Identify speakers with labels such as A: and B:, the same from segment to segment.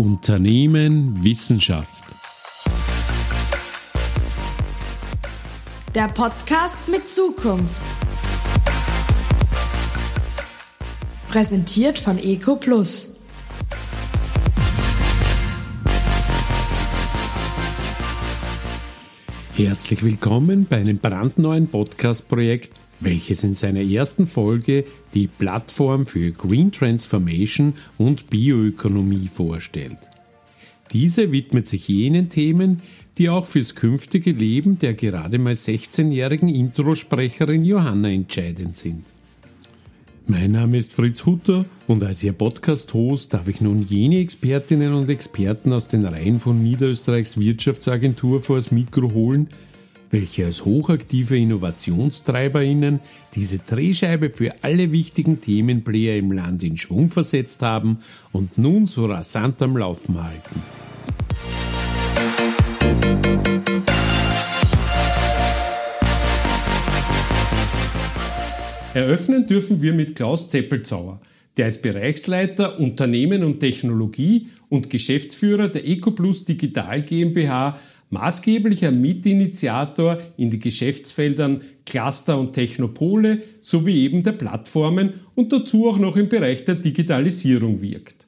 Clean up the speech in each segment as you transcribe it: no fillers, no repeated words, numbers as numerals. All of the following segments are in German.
A: Unternehmen Wissenschaft.
B: Der Podcast mit Zukunft. Präsentiert von EcoPlus.
A: Herzlich willkommen bei einem brandneuen Podcast-Projekt, welches in seiner ersten Folge die Plattform für Green Transformation und Bioökonomie vorstellt. Diese widmet sich jenen Themen, die auch fürs künftige Leben der gerade mal 16-jährigen Introsprecherin Johanna entscheidend sind. Mein Name ist Fritz Hutter und als Ihr Podcast-Host darf ich nun jene Expertinnen und Experten aus den Reihen von Niederösterreichs Wirtschaftsagentur vors Mikro holen, welche als hochaktive InnovationstreiberInnen diese Drehscheibe für alle wichtigen Themenplayer im Land in Schwung versetzt haben und nun so rasant am Laufen halten. Eröffnen dürfen wir mit Klaus Zeppelzauer, der als Bereichsleiter Unternehmen und Technologie und Geschäftsführer der EcoPlus Digital GmbH maßgeblicher Mitinitiator in die Geschäftsfeldern Cluster und Technopole sowie eben der Plattformen und dazu auch noch im Bereich der Digitalisierung wirkt.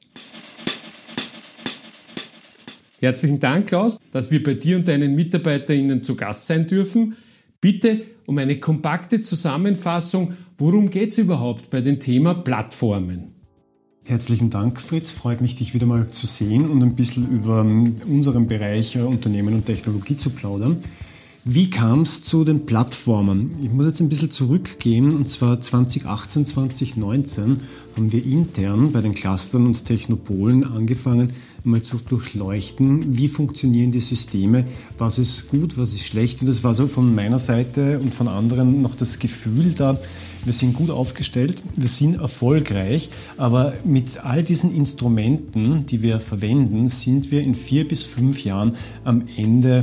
A: Herzlichen Dank, Klaus, dass wir bei dir und deinen MitarbeiterInnen zu Gast sein dürfen. Bitte um eine kompakte Zusammenfassung, worum geht es überhaupt bei dem Thema Plattformen?
C: Herzlichen Dank, Fritz. Freut mich, dich wieder mal zu sehen und ein bisschen über unseren Bereich Unternehmen und Technologie zu plaudern. Wie kam es zu den Plattformen? Ich muss jetzt ein bisschen zurückgehen, und zwar 2018, 2019 haben wir intern bei den Clustern und Technopolen angefangen, mal zu durchleuchten, wie funktionieren die Systeme, was ist gut, was ist schlecht. Und das war so von meiner Seite und von anderen noch das Gefühl da, wir sind gut aufgestellt, wir sind erfolgreich, aber mit all diesen Instrumenten, die wir verwenden, sind wir in 4 bis 5 Jahren am Ende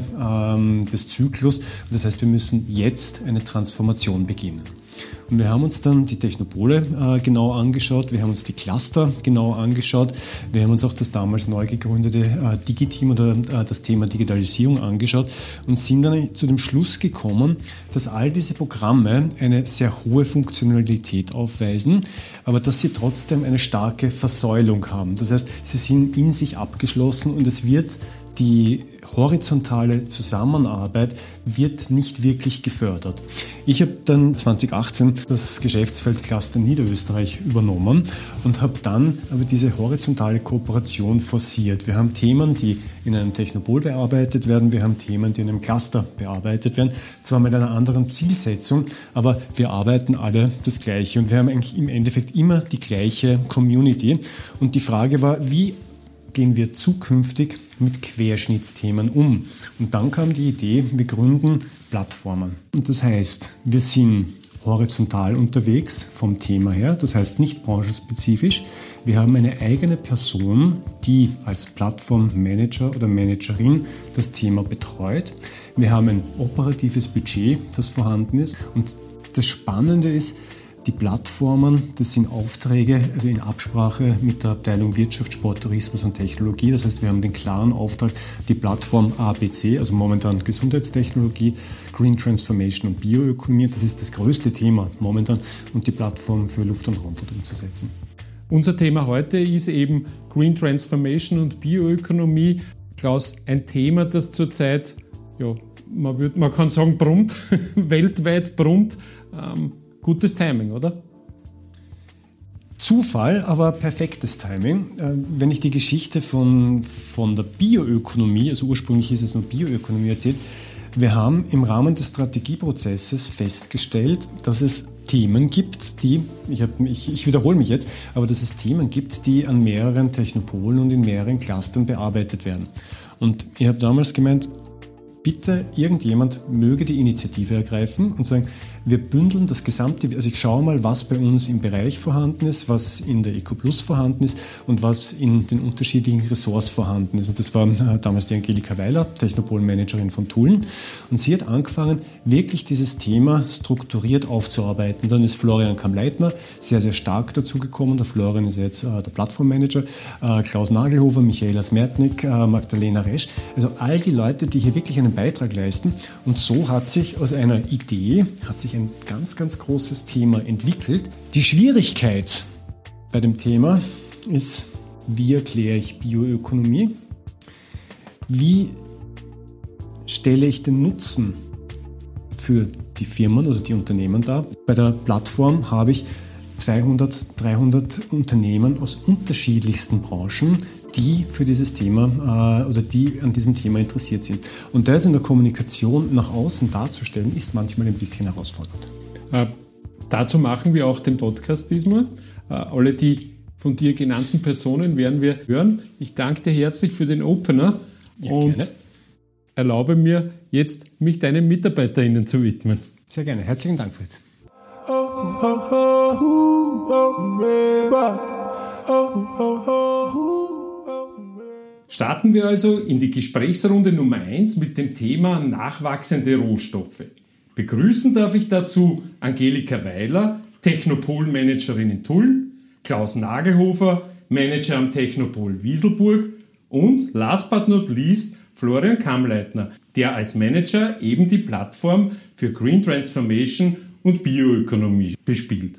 C: des Zyklus. Das heißt, wir müssen jetzt eine Transformation beginnen. Und wir haben uns dann die Technopole genau angeschaut, wir haben uns die Cluster genau angeschaut, wir haben uns auch das damals neu gegründete Digiteam oder das Thema Digitalisierung angeschaut und sind dann zu dem Schluss gekommen, dass all diese Programme eine sehr hohe Funktionalität aufweisen, aber dass sie trotzdem eine starke Versäulung haben. Das heißt, sie sind in sich abgeschlossen und es wird die horizontale Zusammenarbeit wird nicht wirklich gefördert. Ich habe dann 2018 das Geschäftsfeld Cluster Niederösterreich übernommen und habe dann aber diese horizontale Kooperation forciert. Wir haben Themen, die in einem Technopol bearbeitet werden, wir haben Themen, die in einem Cluster bearbeitet werden, zwar mit einer anderen Zielsetzung, aber wir arbeiten alle das Gleiche und wir haben eigentlich im Endeffekt immer die gleiche Community. Und die Frage war, wie gehen wir zukünftig mit Querschnittsthemen um? Und dann kam die Idee, wir gründen Plattformen. Und das heißt, wir sind horizontal unterwegs vom Thema her, das heißt nicht branchenspezifisch. Wir haben eine eigene Person, die als Plattformmanager oder Managerin das Thema betreut. Wir haben ein operatives Budget, das vorhanden ist. Und das Spannende ist, die Plattformen, das sind Aufträge, also in Absprache mit der Abteilung Wirtschaft, Sport, Tourismus und Technologie. Das heißt, wir haben den klaren Auftrag, die Plattform ABC, also momentan Gesundheitstechnologie, Green Transformation und Bioökonomie, das ist das größte Thema momentan, und die Plattform für Luft- und Raumfahrt umzusetzen.
A: Unser Thema heute ist eben Green Transformation und Bioökonomie. Klaus, ein Thema, das zurzeit, ja, man kann sagen, brummt, weltweit brummt. Gutes Timing, oder?
C: Zufall, aber perfektes Timing. Wenn ich die Geschichte von der Bioökonomie, also ursprünglich ist es nur Bioökonomie erzählt, wir haben im Rahmen des Strategieprozesses festgestellt, dass es Themen gibt, die, ich wiederhole mich jetzt, aber dass es Themen gibt, die an mehreren Technopolen und in mehreren Clustern bearbeitet werden. Und ich habe damals gemeint, bitte irgendjemand möge die Initiative ergreifen und sagen, wir bündeln das gesamte, also ich schaue mal, was bei uns im Bereich vorhanden ist, was in der EcoPlus vorhanden ist und was in den unterschiedlichen Ressorts vorhanden ist. Und das war damals die Angelika Weiler, Technopol-Managerin von Tulln. Und sie hat angefangen, wirklich dieses Thema strukturiert aufzuarbeiten. Dann ist Florian Kamm-Leitner sehr, sehr stark dazugekommen. Der Florian ist jetzt der Plattformmanager, Klaus Nagelhofer, Michaela Smertnik, Magdalena Resch. Also all die Leute, die hier wirklich einen Beitrag leisten. Und so hat sich aus einer Idee, ein ganz, ganz großes Thema entwickelt. Die Schwierigkeit bei dem Thema ist, wie erkläre ich Bioökonomie? Wie stelle ich den Nutzen für die Firmen oder die Unternehmen dar? Bei der Plattform habe ich 200, 300 Unternehmen aus unterschiedlichsten Branchen, die für dieses Thema oder die an diesem Thema interessiert sind. Und das in der Kommunikation nach außen darzustellen, ist manchmal ein bisschen herausfordernd.
A: Dazu machen wir auch den Podcast diesmal. Alle die von dir genannten Personen werden wir hören. Ich danke dir herzlich für den Opener und gerne. Erlaube mir jetzt, mich deinen MitarbeiterInnen zu widmen.
C: Sehr gerne. Herzlichen Dank, Fritz.
A: Starten wir also in die Gesprächsrunde Nummer 1 mit dem Thema nachwachsende Rohstoffe. Begrüßen darf ich dazu Angelika Weiler, Technopol-Managerin in Tulln, Klaus Nagelhofer, Manager am Technopol Wieselburg und last but not least Florian Kamm-Leitner, der als Manager eben die Plattform für Green Transformation und Bioökonomie bespielt.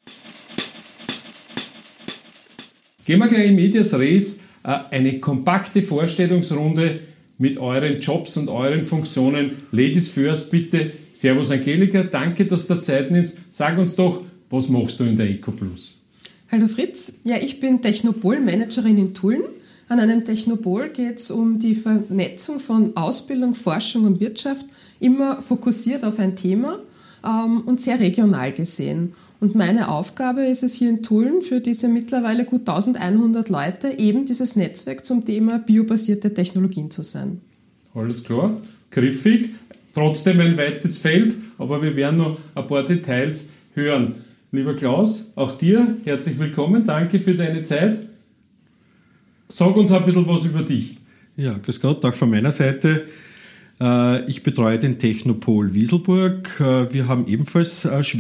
A: Gehen wir gleich in medias res. Eine kompakte Vorstellungsrunde mit euren Jobs und euren Funktionen. Ladies first, bitte. Servus Angelika, danke, dass du Zeit nimmst. Sag uns doch, was machst du in der EcoPlus?
D: Hallo Fritz, ja, ich bin Technopol-Managerin in Tulln. An einem Technopol geht es um die Vernetzung von Ausbildung, Forschung und Wirtschaft, immer fokussiert auf ein Thema und sehr regional gesehen. Und meine Aufgabe ist es hier in Tulln für diese mittlerweile gut 1100 Leute, eben dieses Netzwerk zum Thema biobasierte Technologien zu sein.
A: Alles klar, griffig, trotzdem ein weites Feld, aber wir werden noch ein paar Details hören. Lieber Klaus, auch dir herzlich willkommen, danke für deine Zeit. Sag uns ein bisschen was über dich.
E: Ja, grüß Gott, auch von meiner Seite. Ich betreue den Technopol Wieselburg. Wir haben ebenfalls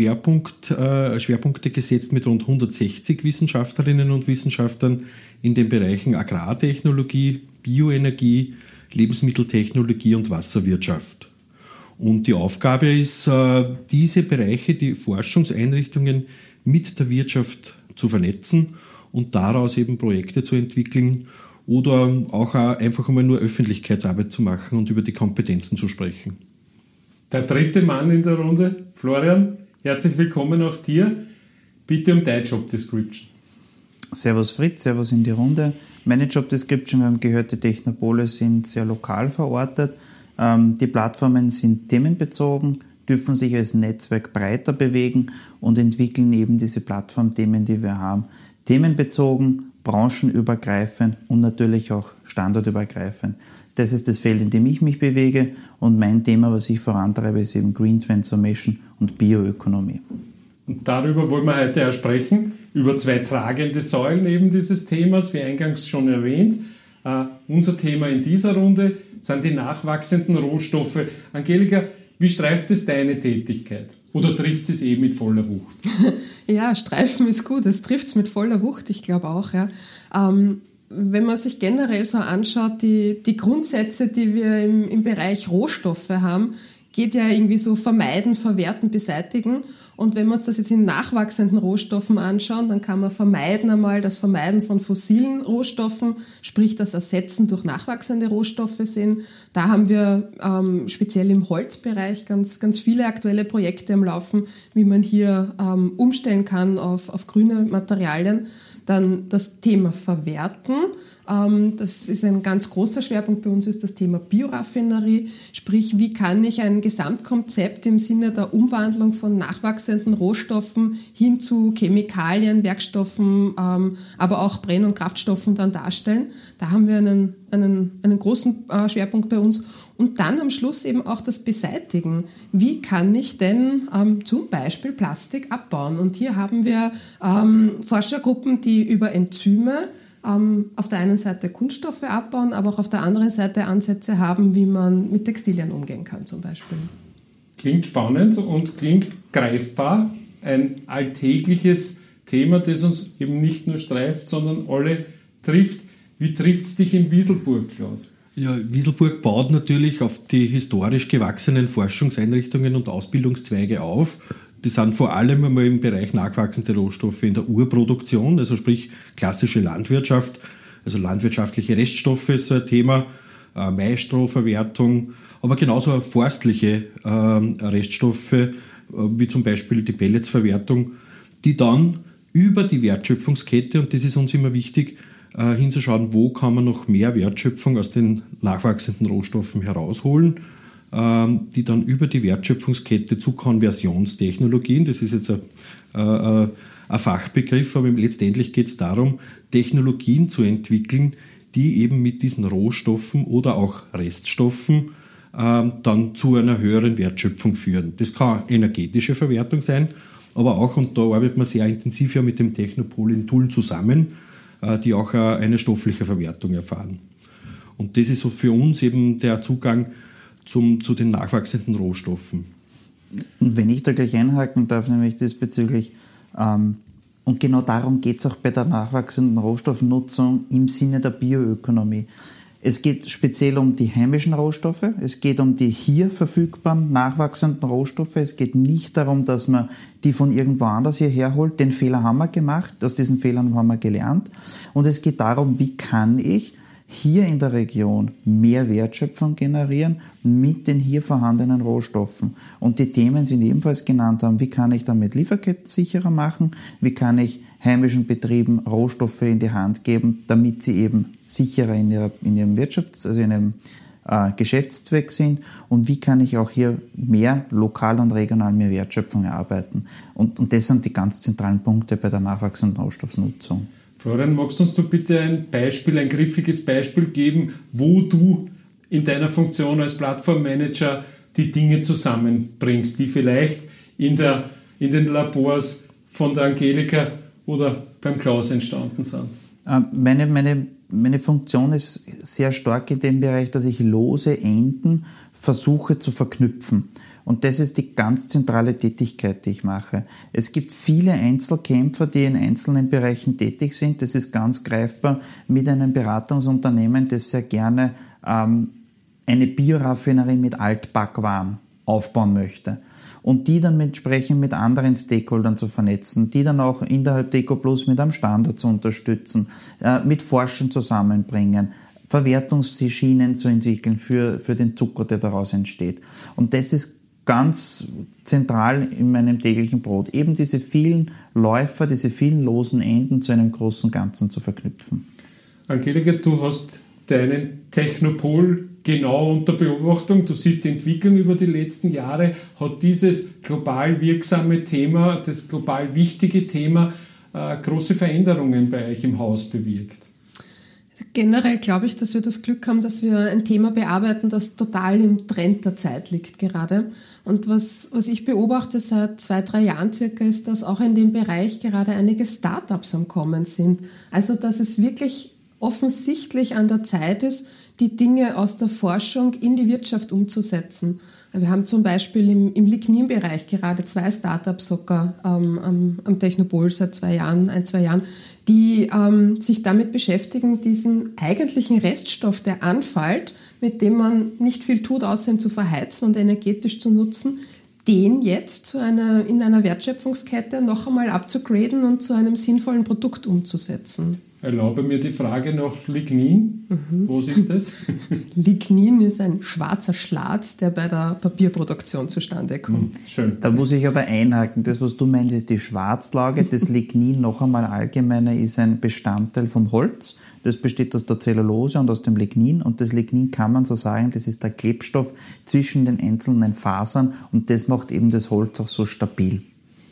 E: Schwerpunkte gesetzt mit rund 160 Wissenschaftlerinnen und Wissenschaftlern in den Bereichen Agrartechnologie, Bioenergie, Lebensmitteltechnologie und Wasserwirtschaft. Und die Aufgabe ist, diese Bereiche, die Forschungseinrichtungen mit der Wirtschaft zu vernetzen und daraus eben Projekte zu entwickeln, oder auch einfach einmal nur Öffentlichkeitsarbeit zu machen und über die Kompetenzen zu sprechen.
A: Der dritte Mann in der Runde, Florian, herzlich willkommen auch dir. Bitte um deine Job Description.
F: Servus Fritz, servus in die Runde. Meine Job Description, wir haben gehört, die Technopole sind sehr lokal verortet. Die Plattformen sind themenbezogen, dürfen sich als Netzwerk breiter bewegen und entwickeln eben diese Plattformthemen, die wir haben. Themenbezogen, branchenübergreifend und natürlich auch standortübergreifend. Das ist das Feld, in dem ich mich bewege und mein Thema, was ich vorantreibe, ist eben Green Transformation und Bioökonomie.
A: Und darüber wollen wir heute auch sprechen, über zwei tragende Säulen eben dieses Themas, wie eingangs schon erwähnt. Unser Thema in dieser Runde sind die nachwachsenden Rohstoffe. Angelika, wie streift es deine Tätigkeit? Oder trifft es mit voller Wucht?
D: Ja, streifen ist gut, es trifft es mit voller Wucht, ich glaube auch. Ja. Wenn man sich generell so anschaut, die Grundsätze, die wir im Bereich Rohstoffe haben, geht ja irgendwie so vermeiden, verwerten, beseitigen. Und wenn wir uns das jetzt in nachwachsenden Rohstoffen anschauen, dann kann man das Vermeiden von fossilen Rohstoffen, sprich das Ersetzen durch nachwachsende Rohstoffe sehen. Da haben wir speziell im Holzbereich ganz, ganz viele aktuelle Projekte am Laufen, wie man hier umstellen kann auf grüne Materialien. Dann das Thema Verwerten. Das ist ein ganz großer Schwerpunkt bei uns, ist das Thema Bioraffinerie. Sprich, wie kann ich ein Gesamtkonzept im Sinne der Umwandlung von nachwachsenden nachwachsenden Rohstoffen hin zu Chemikalien, Werkstoffen, aber auch Brenn- und Kraftstoffen dann darstellen. Da haben wir einen großen Schwerpunkt bei uns. Und dann am Schluss eben auch das Beseitigen. Wie kann ich denn zum Beispiel Plastik abbauen? Und hier haben wir Forschergruppen, die über Enzyme auf der einen Seite Kunststoffe abbauen, aber auch auf der anderen Seite Ansätze haben, wie man mit Textilien umgehen kann zum Beispiel.
A: Klingt spannend und klingt greifbar. Ein alltägliches Thema, das uns eben nicht nur streift, sondern alle trifft. Wie trifft es dich in Wieselburg, Klaus?
E: Ja, Wieselburg baut natürlich auf die historisch gewachsenen Forschungseinrichtungen und Ausbildungszweige auf. Die sind vor allem einmal im Bereich nachwachsende Rohstoffe in der Urproduktion, also sprich klassische Landwirtschaft, also landwirtschaftliche Reststoffe ist ein Thema, Maisstrohverwertung, aber genauso forstliche Reststoffe, wie zum Beispiel die Pelletsverwertung, die dann über die Wertschöpfungskette, und das ist uns immer wichtig, hinzuschauen, wo kann man noch mehr Wertschöpfung aus den nachwachsenden Rohstoffen herausholen, die dann über die Wertschöpfungskette zu Konversionstechnologien, das ist jetzt ein Fachbegriff, aber letztendlich geht es darum, Technologien zu entwickeln, die eben mit diesen Rohstoffen oder auch Reststoffen dann zu einer höheren Wertschöpfung führen. Das kann energetische Verwertung sein, aber auch, und da arbeitet man sehr intensiv ja mit dem Technopol in Tulln zusammen, die auch eine stoffliche Verwertung erfahren. Und das ist so für uns eben der Zugang zu den nachwachsenden Rohstoffen.
F: Und wenn ich da gleich einhaken darf, nämlich diesbezüglich, und genau darum geht es auch bei der nachwachsenden Rohstoffnutzung im Sinne der Bioökonomie. Es geht speziell um die heimischen Rohstoffe, es geht um die hier verfügbaren nachwachsenden Rohstoffe. Es geht nicht darum, dass man die von irgendwo anders hierher holt. Den Fehler haben wir gemacht, aus diesen Fehlern haben wir gelernt. Und es geht darum, wie kann ich hier in der Region mehr Wertschöpfung generieren mit den hier vorhandenen Rohstoffen. Und die Themen sind ebenfalls genannt haben, wie kann ich damit Lieferketten sicherer machen, wie kann ich heimischen Betrieben Rohstoffe in die Hand geben, damit sie eben sicherer in ihrem Geschäftszweck sind, und wie kann ich auch hier mehr lokal und regional mehr Wertschöpfung erarbeiten. Und das sind die ganz zentralen Punkte bei der nachwachsenden Rohstoffnutzung.
A: Florian, magst du uns bitte ein griffiges Beispiel geben, wo du in deiner Funktion als Plattformmanager die Dinge zusammenbringst, die vielleicht in den Labors von der Angelika oder beim Klaus entstanden sind?
F: Meine Funktion ist sehr stark in dem Bereich, dass ich lose Enden versuche zu verknüpfen. Und das ist die ganz zentrale Tätigkeit, die ich mache. Es gibt viele Einzelkämpfer, die in einzelnen Bereichen tätig sind. Das ist ganz greifbar mit einem Beratungsunternehmen, das sehr gerne eine Bioraffinerie mit Altbackwaren aufbauen möchte. Und die dann entsprechend mit anderen Stakeholdern zu vernetzen, die dann auch innerhalb der EcoPlus mit einem Standard zu unterstützen, mit Forschern zusammenbringen, Verwertungsschienen zu entwickeln für den Zucker, der daraus entsteht. Und das ist ganz zentral in meinem täglichen Brot, eben diese vielen Läufer, diese vielen losen Enden zu einem großen Ganzen zu verknüpfen.
A: Angelika, du hast deinen Technopol genau unter Beobachtung. Du siehst die Entwicklung über die letzten Jahre. Hat dieses global wirksame Thema, das global wichtige Thema, große Veränderungen bei euch im Haus bewirkt?
D: Generell glaube ich, dass wir das Glück haben, dass wir ein Thema bearbeiten, das total im Trend der Zeit liegt gerade. Und was ich beobachte seit 2-3 Jahren circa, ist, dass auch in dem Bereich gerade einige Startups am Kommen sind. Also dass es wirklich offensichtlich an der Zeit ist, die Dinge aus der Forschung in die Wirtschaft umzusetzen. Wir haben zum Beispiel im Lignin-Bereich gerade 2 Startups sogar am Technopol seit 2 Jahren, die sich damit beschäftigen, diesen eigentlichen Reststoff, der anfällt, mit dem man nicht viel tut, außer ihn zu verheizen und energetisch zu nutzen, den jetzt in einer Wertschöpfungskette noch einmal abzugraden und zu einem sinnvollen Produkt umzusetzen.
A: Erlaube mir die Frage nach Lignin. Was ist das?
D: Lignin ist ein schwarzer Schlatz, der bei der Papierproduktion zustande kommt.
A: Schön.
F: Da muss ich aber einhaken. Das, was du meinst, ist die Schwarzlage. Das Lignin, noch einmal allgemeiner, ist ein Bestandteil vom Holz. Das besteht aus der Zellulose und aus dem Lignin. Und das Lignin kann man so sagen, das ist der Klebstoff zwischen den einzelnen Fasern. Und das macht eben das Holz auch so stabil.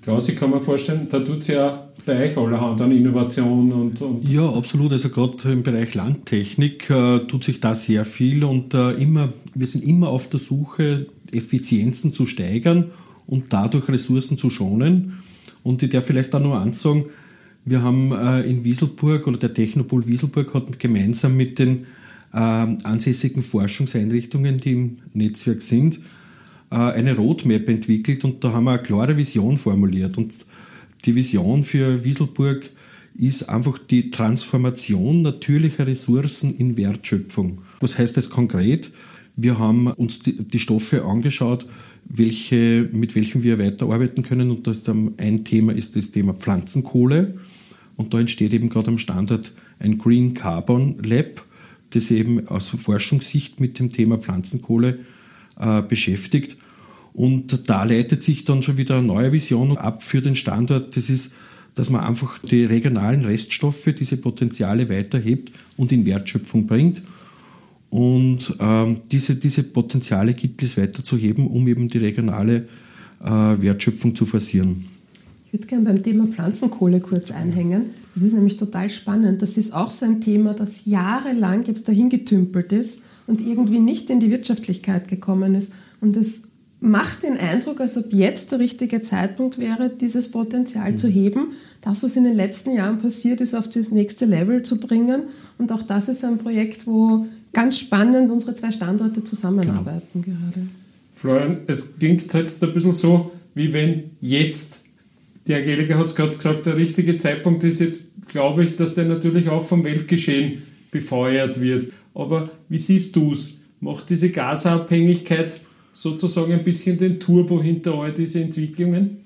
A: Klaus, ich kann mir vorstellen, da tut es ja bei euch allerhand an Innovation und...
E: Ja, absolut. Also gerade im Bereich Landtechnik tut sich da sehr viel und wir sind immer auf der Suche, Effizienzen zu steigern und dadurch Ressourcen zu schonen. Und ich darf vielleicht auch noch eins sagen, wir haben in Wieselburg oder der Technopol Wieselburg hat gemeinsam mit den ansässigen Forschungseinrichtungen, die im Netzwerk sind, eine Roadmap entwickelt und da haben wir eine klare Vision formuliert. Und die Vision für Wieselburg ist einfach die Transformation natürlicher Ressourcen in Wertschöpfung. Was heißt das konkret? Wir haben uns die Stoffe angeschaut, mit welchen wir weiterarbeiten können. Und das ein Thema ist das Thema Pflanzenkohle. Und da entsteht eben gerade am Standort ein Green Carbon Lab, das eben aus Forschungssicht mit dem Thema Pflanzenkohle beschäftigt. Und da leitet sich dann schon wieder eine neue Vision ab für den Standort. Das ist, dass man einfach die regionalen Reststoffe, diese Potenziale weiterhebt und in Wertschöpfung bringt. Und diese Potenziale gibt es weiterzuheben, um eben die regionale Wertschöpfung zu forcieren.
D: Ich würde gerne beim Thema Pflanzenkohle kurz einhängen. Das ist nämlich total spannend. Das ist auch so ein Thema, das jahrelang jetzt dahin getümpelt ist und irgendwie nicht in die Wirtschaftlichkeit gekommen ist. Und es macht den Eindruck, als ob jetzt der richtige Zeitpunkt wäre, dieses Potenzial zu heben, das, was in den letzten Jahren passiert ist, auf das nächste Level zu bringen. Und auch das ist ein Projekt, wo ganz spannend unsere zwei Standorte zusammenarbeiten gerade.
A: Florian, es klingt jetzt ein bisschen so, wie wenn jetzt, die Angelika hat es gerade gesagt, der richtige Zeitpunkt ist jetzt, glaube ich, dass der natürlich auch vom Weltgeschehen befeuert wird. Aber wie siehst du es? Macht diese Gasabhängigkeit sozusagen ein bisschen den Turbo hinter all diese Entwicklungen?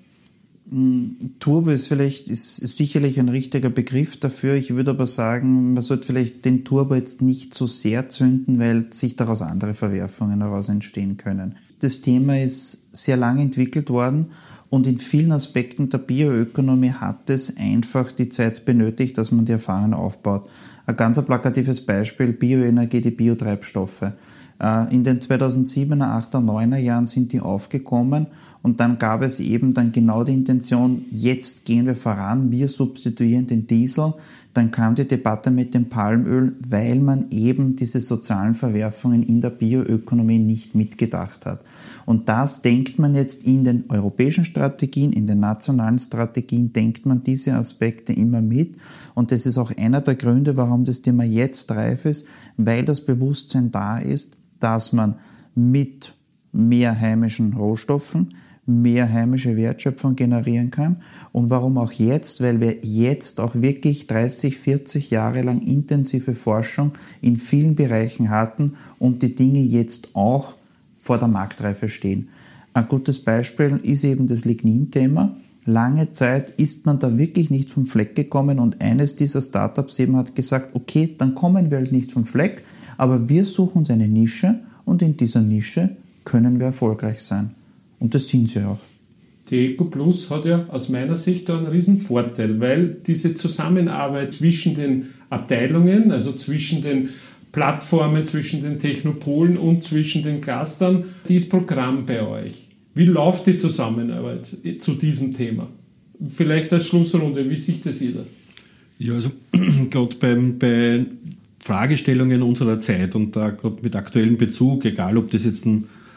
F: Turbo ist sicherlich ein richtiger Begriff dafür. Ich würde aber sagen, man sollte vielleicht den Turbo jetzt nicht so sehr zünden, weil sich daraus andere Verwerfungen heraus entstehen können. Das Thema ist sehr lange entwickelt worden und in vielen Aspekten der Bioökonomie hat es einfach die Zeit benötigt, dass man die Erfahrungen aufbaut. Ein ganz plakatives Beispiel, Bioenergie, die Biotreibstoffe. In den 2007er, 8er, 9er Jahren sind die aufgekommen und dann gab es eben dann genau die Intention, jetzt gehen wir voran, wir substituieren den Diesel. Dann kam die Debatte mit dem Palmöl, weil man eben diese sozialen Verwerfungen in der Bioökonomie nicht mitgedacht hat. Und das denkt man jetzt in den europäischen Strategien, in den nationalen Strategien, denkt man diese Aspekte immer mit. Und das ist auch einer der Gründe, warum das Thema jetzt reif ist, weil das Bewusstsein da ist, dass man mit mehr heimischen Rohstoffen mehr heimische Wertschöpfung generieren kann. Und warum auch jetzt? Weil wir jetzt auch wirklich 30, 40 Jahre lang intensive Forschung in vielen Bereichen hatten und die Dinge jetzt auch vor der Marktreife stehen. Ein gutes Beispiel ist eben das Lignin-Thema. Lange Zeit ist man da wirklich nicht vom Fleck gekommen und eines dieser Startups eben hat gesagt, okay, dann kommen wir halt nicht vom Fleck, aber wir suchen uns eine Nische und in dieser Nische können wir erfolgreich sein. Und das sind sie auch.
A: Die EcoPlus hat ja aus meiner Sicht einen riesen Vorteil, weil diese Zusammenarbeit zwischen den Abteilungen, also zwischen den Plattformen, zwischen den Technopolen und zwischen den Clustern, die ist Programm bei euch. Wie läuft die Zusammenarbeit zu diesem Thema? Vielleicht als Schlussrunde, wie sieht das jeder? Ja, also gerade bei Fragestellungen unserer Zeit und da gerade mit aktuellem Bezug, egal ob das jetzt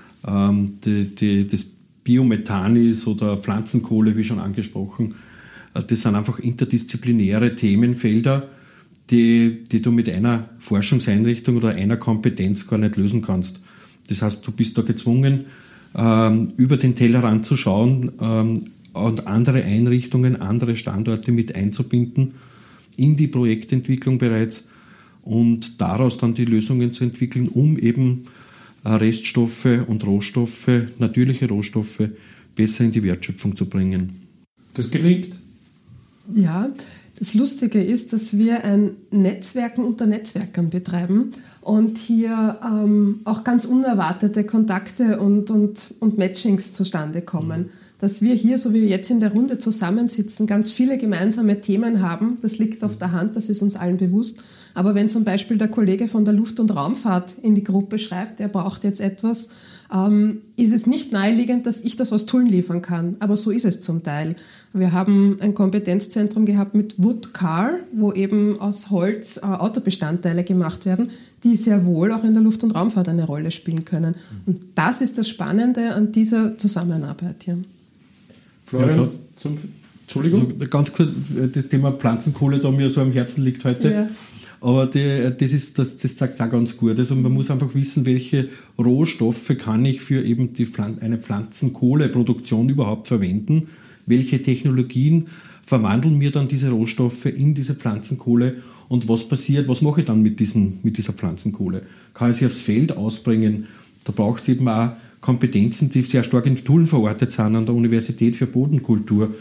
A: das Biomethan ist oder Pflanzenkohle, wie schon angesprochen, das sind einfach interdisziplinäre Themenfelder, die du mit einer Forschungseinrichtung oder einer Kompetenz gar nicht lösen kannst. Das heißt, du bist da gezwungen, über den Tellerrand zu schauen und andere Einrichtungen, andere Standorte mit einzubinden in die Projektentwicklung bereits und daraus dann die Lösungen zu entwickeln, um eben Reststoffe und Rohstoffe, natürliche Rohstoffe, besser in die Wertschöpfung zu bringen. Das gelingt?
D: Ja, das Lustige ist, dass wir ein Netzwerken unter Netzwerkern betreiben und hier auch ganz unerwartete Kontakte und Matchings zustande kommen. dass wir hier, so wie wir jetzt in der Runde zusammensitzen, ganz viele gemeinsame Themen haben. Das liegt auf der Hand, das ist uns allen bewusst. Aber wenn zum Beispiel der Kollege von der Luft- und Raumfahrt in die Gruppe schreibt, er braucht jetzt etwas, ist es nicht naheliegend, dass ich das aus Tulln liefern kann. Aber so ist es zum Teil. Wir haben ein Kompetenzzentrum gehabt mit Wood Car, wo eben aus Holz Autobestandteile gemacht werden, die sehr wohl auch in der Luft- und Raumfahrt eine Rolle spielen können. Und das ist das Spannende an dieser Zusammenarbeit hier.
A: Florian, Entschuldigung?
E: Also ganz kurz, das Thema Pflanzenkohle, da mir so am Herzen liegt heute. Ja. Aber das zeigt es auch ganz gut. Also man muss einfach wissen, welche Rohstoffe kann ich für eben eine Pflanzenkohleproduktion überhaupt verwenden. Welche Technologien verwandeln mir dann diese Rohstoffe in diese Pflanzenkohle und was passiert, was mache ich dann mit dieser Pflanzenkohle? Kann ich sie aufs Feld ausbringen? Da braucht es eben auch Kompetenzen, die sehr stark in Tulln verortet sind an der Universität für Bodenkultur.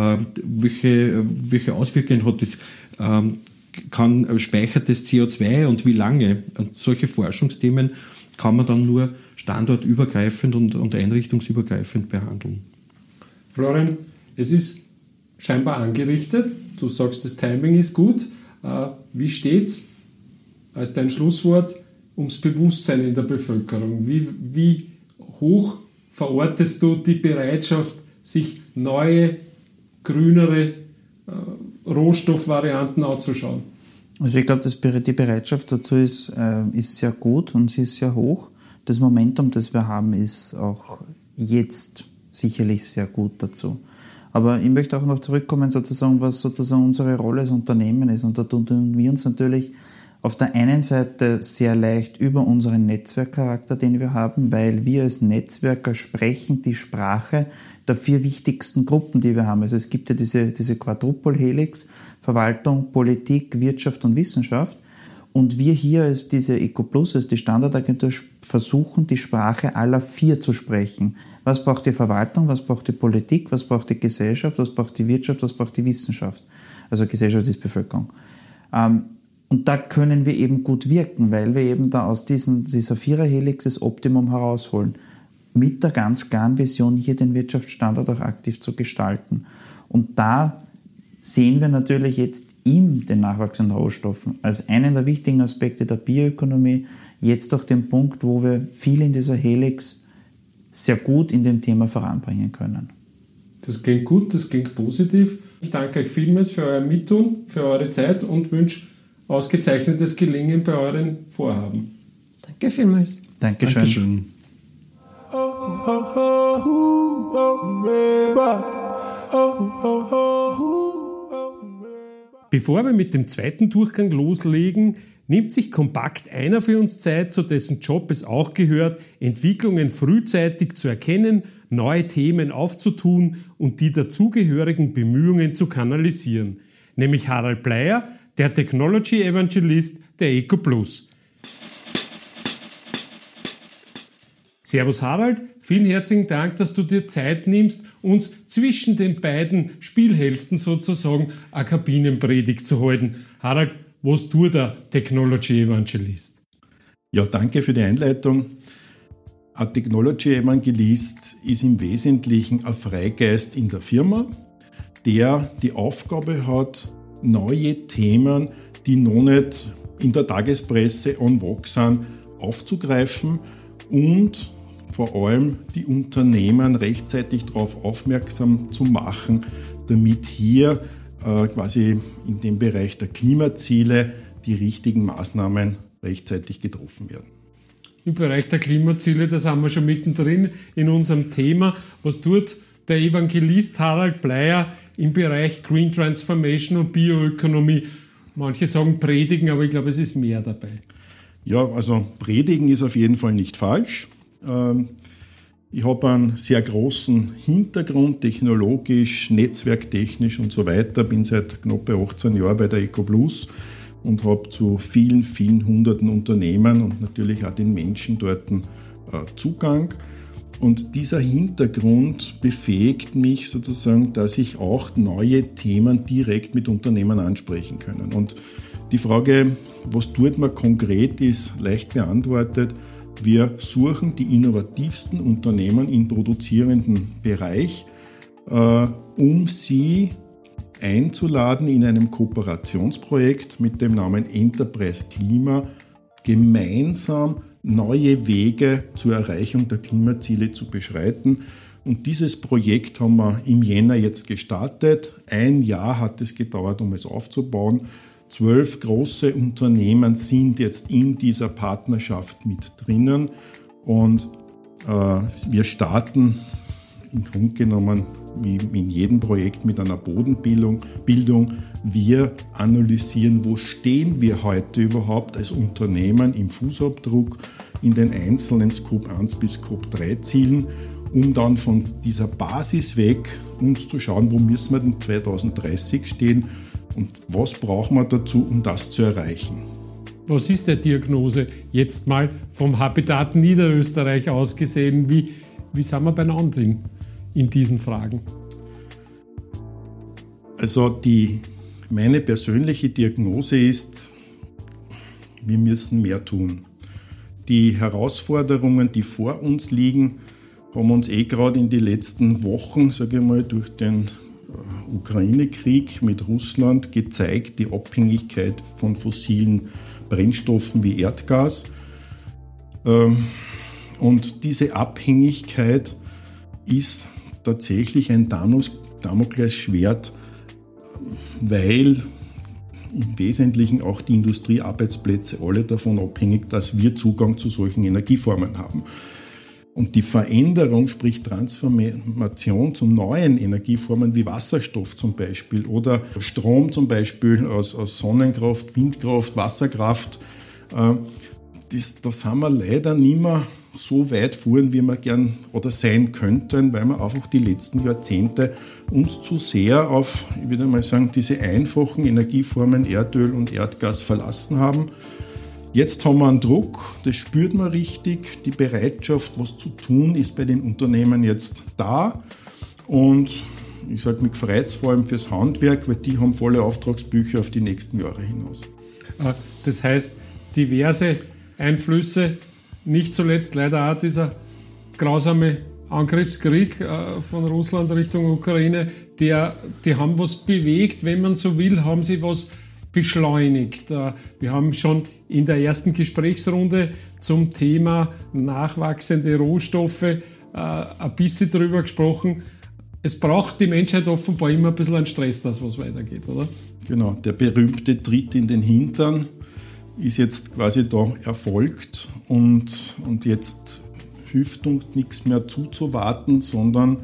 E: Welche Auswirkungen hat das? Speichert das CO2 und wie lange? Und solche Forschungsthemen kann man dann nur standortübergreifend und einrichtungsübergreifend behandeln.
A: Florian, es ist scheinbar angerichtet. Du sagst, das Timing ist gut. Wie steht's als dein Schlusswort ums Bewusstsein in der Bevölkerung? Wie hoch verortest du die Bereitschaft, sich neue, grünere Rohstoffvarianten anzuschauen?
F: Also ich glaube, die Bereitschaft dazu ist sehr gut und sie ist sehr hoch. Das Momentum, das wir haben, ist auch jetzt sicherlich sehr gut dazu. Aber ich möchte auch noch zurückkommen, was sozusagen unsere Rolle als Unternehmen ist. Und da tun wir uns natürlich auf der einen Seite sehr leicht über unseren Netzwerkcharakter, den wir haben, weil wir als Netzwerker sprechen die Sprache der 4 wichtigsten Gruppen, die wir haben. Also es gibt ja diese Quadrupolhelix, Verwaltung, Politik, Wirtschaft und Wissenschaft. Und wir hier als diese EcoPlus, als die Standortagentur, versuchen, die Sprache aller 4 zu sprechen. Was braucht die Verwaltung, was braucht die Politik, was braucht die Gesellschaft, was braucht die Wirtschaft, was braucht die Wissenschaft? Also Gesellschaft ist Bevölkerung. Und da können wir eben gut wirken, weil wir eben da aus dieser 4er-Helix das Optimum herausholen. Mit der ganz klaren Vision, hier den Wirtschaftsstandort auch aktiv zu gestalten. Und da sehen wir natürlich jetzt den Nachwachs an Rohstoffen als einen der wichtigen Aspekte der Bioökonomie, jetzt auch den Punkt, wo wir viel in dieser Helix sehr gut in dem Thema voranbringen können.
A: Das klingt gut, das klingt positiv. Ich danke euch vielmals für euer Mittun, für eure Zeit und wünsche ausgezeichnetes Gelingen bei euren Vorhaben.
D: Danke vielmals.
F: Dankeschön.
A: Bevor wir mit dem zweiten Durchgang loslegen, nimmt sich kompakt einer für uns Zeit, zu dessen Job es auch gehört, Entwicklungen frühzeitig zu erkennen, neue Themen aufzutun und die dazugehörigen Bemühungen zu kanalisieren. Nämlich Harald Bleier, der Technology Evangelist der EcoPlus. Servus Harald, vielen herzlichen Dank, dass du dir Zeit nimmst, uns zwischen den beiden Spielhälften sozusagen eine Kabinenpredigt zu halten. Harald, was tut der Technology Evangelist?
G: Ja, danke für die Einleitung. Ein Technology Evangelist ist im Wesentlichen ein Freigeist in der Firma, der die Aufgabe hat, neue Themen, die noch nicht in der Tagespresse en vogue sind, aufzugreifen und vor allem die Unternehmen rechtzeitig darauf aufmerksam zu machen, damit hier quasi in dem Bereich der Klimaziele die richtigen Maßnahmen rechtzeitig getroffen werden.
A: Im Bereich der Klimaziele, da sind wir schon mittendrin in unserem Thema. Was tut der Evangelist Harald Bleier im Bereich Green Transformation und Bioökonomie? Manche sagen predigen, aber ich glaube, es ist mehr dabei.
G: Ja, also predigen ist auf jeden Fall nicht falsch. Ich habe einen sehr großen Hintergrund, technologisch, netzwerktechnisch und so weiter. Bin seit knapp 18 Jahren bei der EcoPlus und habe zu vielen, vielen hunderten Unternehmen und natürlich auch den Menschen dort Zugang. Und dieser Hintergrund befähigt mich sozusagen, dass ich auch neue Themen direkt mit Unternehmen ansprechen kann. Und die Frage, was tut man konkret, ist leicht beantwortet. Wir suchen die innovativsten Unternehmen im produzierenden Bereich um sie einzuladen, in einem Kooperationsprojekt mit dem Namen Enterprise Klima gemeinsam neue Wege zur Erreichung der Klimaziele zu beschreiten. Und dieses Projekt haben wir im Jänner jetzt gestartet. 1 Jahr hat es gedauert, um es aufzubauen. 12 große Unternehmen sind jetzt in dieser Partnerschaft mit drinnen. Und wir starten im Grunde genommen wie in jedem Projekt mit einer Bodenbildung. Wir analysieren, wo stehen wir heute überhaupt als Unternehmen im Fußabdruck in den einzelnen Scope 1 bis Scope 3 Zielen, um dann von dieser Basis weg uns zu schauen, wo müssen wir denn 2030 stehen und was brauchen wir dazu, um das zu erreichen.
A: Was ist der Diagnose jetzt mal vom Habitat Niederösterreich aus gesehen? Wie sind wir beieinander in diesen Fragen?
G: Also meine persönliche Diagnose ist, wir müssen mehr tun. Die Herausforderungen, die vor uns liegen, haben uns gerade in den letzten Wochen, sage ich mal, durch den Ukraine-Krieg mit Russland gezeigt, die Abhängigkeit von fossilen Brennstoffen wie Erdgas. Und diese Abhängigkeit ist tatsächlich ein Damoklesschwert, weil im Wesentlichen auch die Industriearbeitsplätze alle davon abhängig, dass wir Zugang zu solchen Energieformen haben. Und die Veränderung, sprich Transformation zu neuen Energieformen wie Wasserstoff zum Beispiel oder Strom zum Beispiel aus Sonnenkraft, Windkraft, Wasserkraft, da sind wir leider nicht mehr so weit fuhren, wie wir gern oder sein könnten, weil wir einfach die letzten Jahrzehnte uns zu sehr auf, ich würde mal sagen, diese einfachen Energieformen Erdöl und Erdgas verlassen haben. Jetzt haben wir einen Druck, das spürt man richtig. Die Bereitschaft, was zu tun, ist bei den Unternehmen jetzt da. Und ich sage, mich freut es vor allem fürs Handwerk, weil die haben volle Auftragsbücher auf die nächsten Jahre hinaus.
A: Das heißt, diverse Einflüsse, nicht zuletzt leider auch dieser grausame Angriffskrieg von Russland Richtung Ukraine, die haben was bewegt, wenn man so will, haben sie was beschleunigt. Wir haben schon in der ersten Gesprächsrunde zum Thema nachwachsende Rohstoffe ein bisschen darüber gesprochen. Es braucht die Menschheit offenbar immer ein bisschen an Stress, dass was weitergeht, oder?
G: Genau, der berühmte Tritt in den Hintern ist jetzt quasi da erfolgt und jetzt hilft uns nichts mehr zuzuwarten, sondern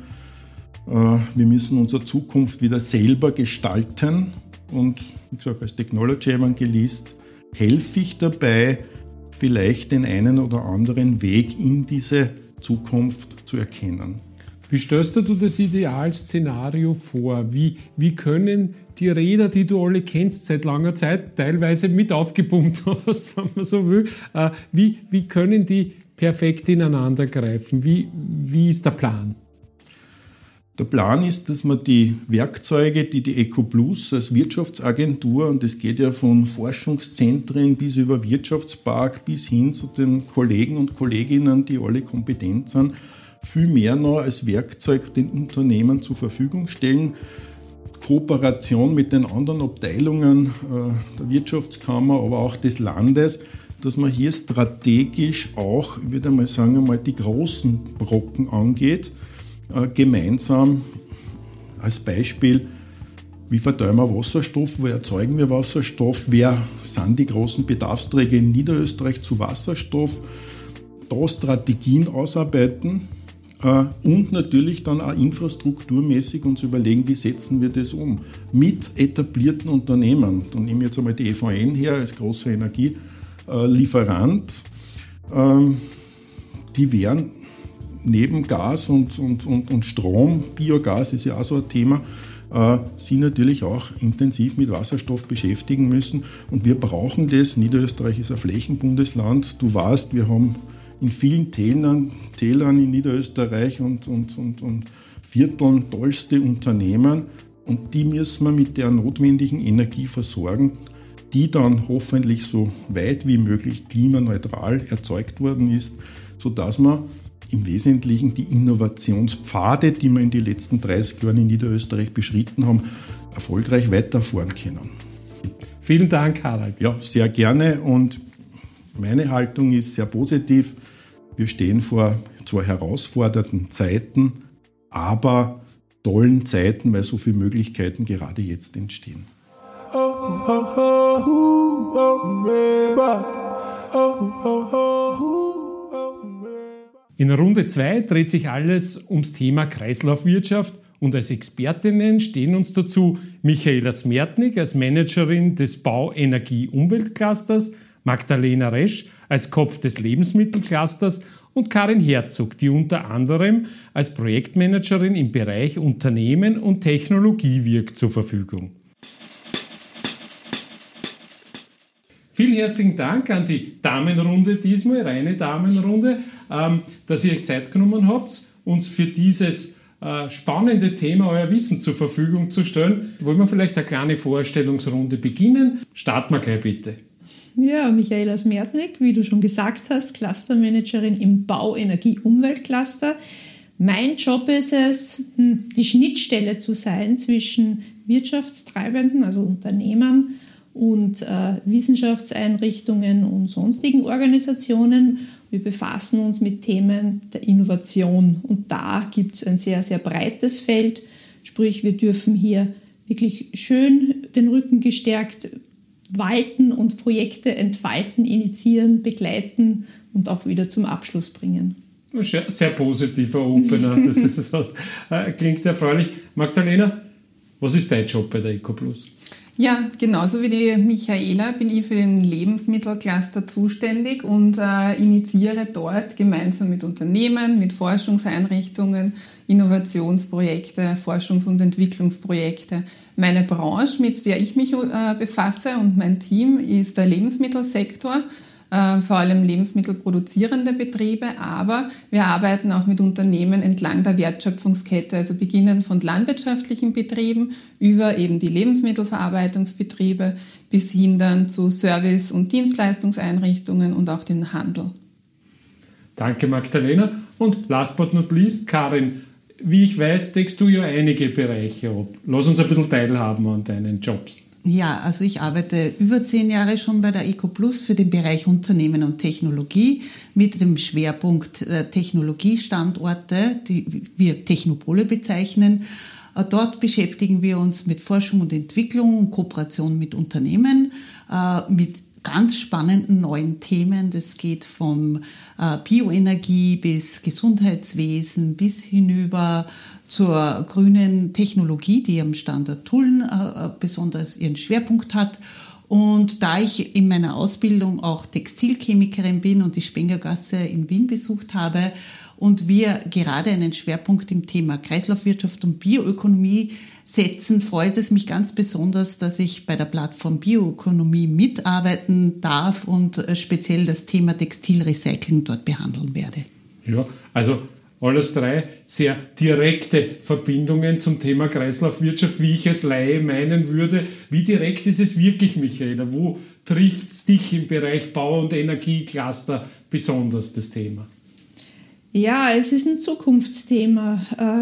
G: wir müssen unsere Zukunft wieder selber gestalten. Und wie gesagt, als Technology Evangelist helfe ich dabei, vielleicht den einen oder anderen Weg in diese Zukunft zu erkennen.
A: Wie stellst du das Idealszenario vor? Wie können die Räder, die du alle kennst seit langer Zeit, teilweise mit aufgepumpt hast, wenn man so will, wie können die perfekt ineinander greifen? Wie ist der Plan?
G: Der Plan ist, dass man die Werkzeuge, die EcoPlus als Wirtschaftsagentur, und das geht ja von Forschungszentren bis über Wirtschaftspark bis hin zu den Kollegen und Kolleginnen, die alle kompetent sind, viel mehr noch als Werkzeug den Unternehmen zur Verfügung stellen. Kooperation mit den anderen Abteilungen der Wirtschaftskammer, aber auch des Landes, dass man hier strategisch auch, ich würde mal sagen, die großen Brocken angeht, gemeinsam als Beispiel, wie verteilen wir Wasserstoff, wo erzeugen wir Wasserstoff, wer sind die großen Bedarfsträger in Niederösterreich zu Wasserstoff, da Strategien ausarbeiten und natürlich dann auch infrastrukturmäßig uns überlegen, wie setzen wir das um mit etablierten Unternehmen. Dann nehmen wir jetzt einmal die EVN her als großer Energielieferant. Die werden neben Gas und Strom, Biogas ist ja auch so ein Thema, sie natürlich auch intensiv mit Wasserstoff beschäftigen müssen. Und wir brauchen das. Niederösterreich ist ein Flächenbundesland. Du weißt, wir haben in vielen Tälern in Niederösterreich und Vierteln tollste Unternehmen. Und die müssen wir mit der notwendigen Energie versorgen, die dann hoffentlich so weit wie möglich klimaneutral erzeugt worden ist, sodass wir im Wesentlichen die Innovationspfade, die wir in den letzten 30 Jahren in Niederösterreich beschritten haben, erfolgreich weiterfahren können.
A: Vielen Dank, Harald.
G: Ja, sehr gerne, und meine Haltung ist sehr positiv. Wir stehen vor zwar herausfordernden Zeiten, aber tollen Zeiten, weil so viele Möglichkeiten gerade jetzt entstehen.
A: In Runde 2 dreht sich alles ums Thema Kreislaufwirtschaft, und als Expertinnen stehen uns dazu Michaela Smertnig als Managerin des Bau-Energie-Umwelt-Clusters, Magdalena Resch als Kopf des Lebensmittelclusters und Karin Herzog, die unter anderem als Projektmanagerin im Bereich Unternehmen und Technologie wirkt, zur Verfügung. Vielen herzlichen Dank an die Damenrunde diesmal, reine Damenrunde, dass ihr euch Zeit genommen habt, uns für dieses spannende Thema euer Wissen zur Verfügung zu stellen. Wollen wir vielleicht eine kleine Vorstellungsrunde beginnen? Starten wir gleich bitte.
H: Ja, Michaela Smertnig, wie du schon gesagt hast, Clustermanagerin im Bau-Energie-Umwelt-Cluster. Mein Job ist es, die Schnittstelle zu sein zwischen Wirtschaftstreibenden, also Unternehmern, und Wissenschaftseinrichtungen und sonstigen Organisationen. Wir befassen uns mit Themen der Innovation, und da gibt es ein sehr, sehr breites Feld. Sprich, wir dürfen hier wirklich schön den Rücken gestärkt walten und Projekte entfalten, initiieren, begleiten und auch wieder zum Abschluss bringen.
A: Sehr positiver Opener, das klingt erfreulich. Magdalena, was ist dein Job bei der EcoPlus?
I: Ja, genauso wie die Michaela bin ich für den Lebensmittelcluster zuständig und initiiere dort gemeinsam mit Unternehmen, mit Forschungseinrichtungen, Innovationsprojekte, Forschungs- und Entwicklungsprojekte. Meine Branche, mit der ich mich befasse, und mein Team ist der Lebensmittelsektor, vor allem lebensmittelproduzierende Betriebe, aber wir arbeiten auch mit Unternehmen entlang der Wertschöpfungskette, also beginnend von landwirtschaftlichen Betrieben über eben die Lebensmittelverarbeitungsbetriebe bis hin dann zu Service- und Dienstleistungseinrichtungen und auch den Handel.
A: Danke, Magdalena. Und last but not least, Karin, wie ich weiß, deckst du ja einige Bereiche ab. Lass uns ein bisschen teilhaben an deinen Jobs.
J: Ja, also ich arbeite über 10 Jahre schon bei der EcoPlus für den Bereich Unternehmen und Technologie mit dem Schwerpunkt Technologiestandorte, die wir Technopole bezeichnen. Dort beschäftigen wir uns mit Forschung und Entwicklung und Kooperation mit Unternehmen, mit ganz spannenden neuen Themen. Das geht vom Bioenergie bis Gesundheitswesen bis hinüber zur grünen Technologie, die am Standort Tulln besonders ihren Schwerpunkt hat. Und da ich in meiner Ausbildung auch Textilchemikerin bin und die Spengergasse in Wien besucht habe und wir gerade einen Schwerpunkt im Thema Kreislaufwirtschaft und Bioökonomie setzen, freut es mich ganz besonders, dass ich bei der Plattform Bioökonomie mitarbeiten darf und speziell das Thema Textilrecycling dort behandeln werde.
A: Ja, also alles 3 sehr direkte Verbindungen zum Thema Kreislaufwirtschaft, wie ich als Laie meinen würde. Wie direkt ist es wirklich, Michaela? Wo trifft es dich im Bereich Bau- und Energiecluster besonders, das Thema?
H: Ja, es ist ein Zukunftsthema.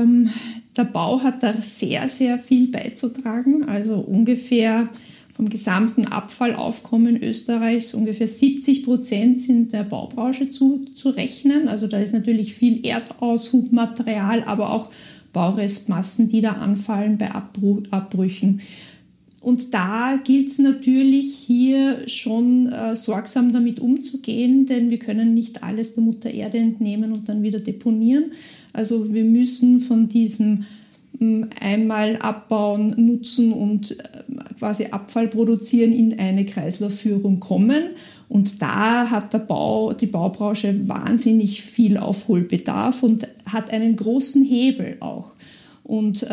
H: Der Bau hat da sehr, sehr viel beizutragen. Also ungefähr vom gesamten Abfallaufkommen Österreichs, ungefähr 70% sind der Baubranche zu rechnen. Also da ist natürlich viel Erdaushubmaterial, aber auch Baurestmassen, die da anfallen bei Abbrüchen. Und da gilt es natürlich hier schon sorgsam damit umzugehen, denn wir können nicht alles der Mutter Erde entnehmen und dann wieder deponieren. Also wir müssen von diesem einmal abbauen, nutzen und quasi Abfall produzieren in eine Kreislaufführung kommen. Und da hat die Baubranche wahnsinnig viel Aufholbedarf und hat einen großen Hebel auch. Und